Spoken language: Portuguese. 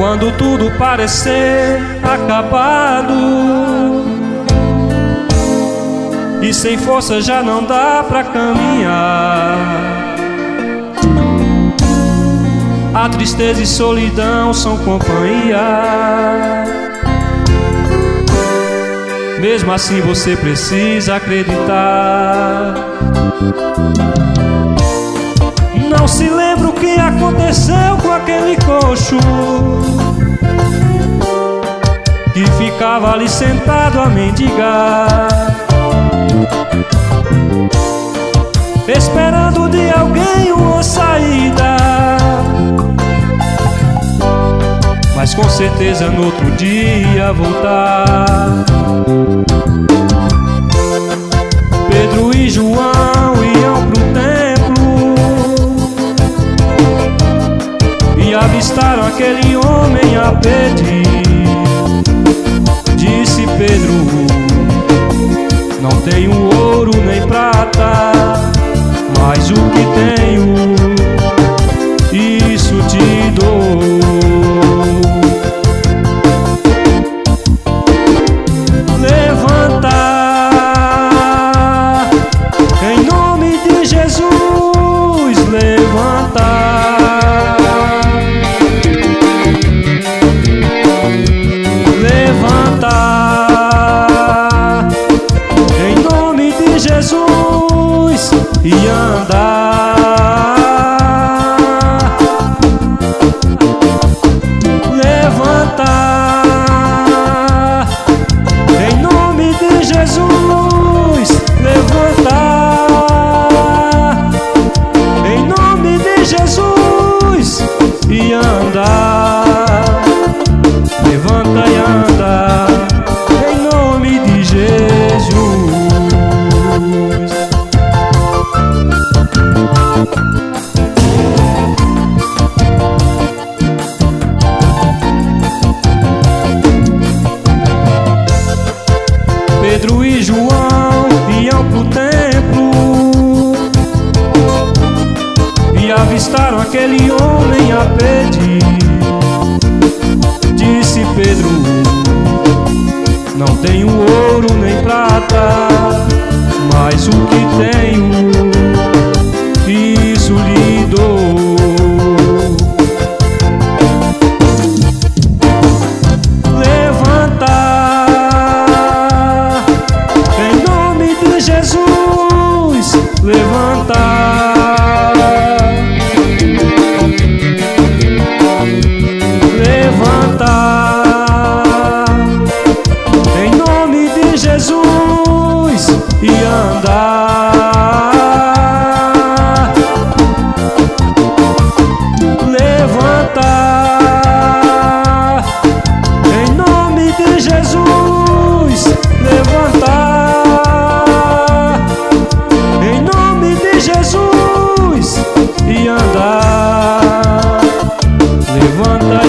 Quando tudo parecer acabado e sem força já não dá pra caminhar, a tristeza e solidão são companhia. Mesmo assim você precisa acreditar. Não se lembra o que aconteceu com aquele coxo que ficava ali sentado a mendigar, esperando de alguém uma saída. Mas com certeza no outro dia voltar. Pedro e João iam pro templo e avistaram aquele homem a pedir. Disse Pedro: não tenho ouro nem prata, mas o que tenho, isso te dou. Jesus e andar. Levantar em nome de Jesus. Levantar em nome de Jesus e andar. Levanta e anda em nome de Jesus. Pedro e João iam pro templo e avistaram aquele homem a pedir. Disse Pedro: não tenho ouro nem prata, mas o que tenho, isso lhe dou. Jesus, levantar, levantar em nome de Jesus e andar. Levantar em nome de Jesus. Levantar Jesus e andar. Levanta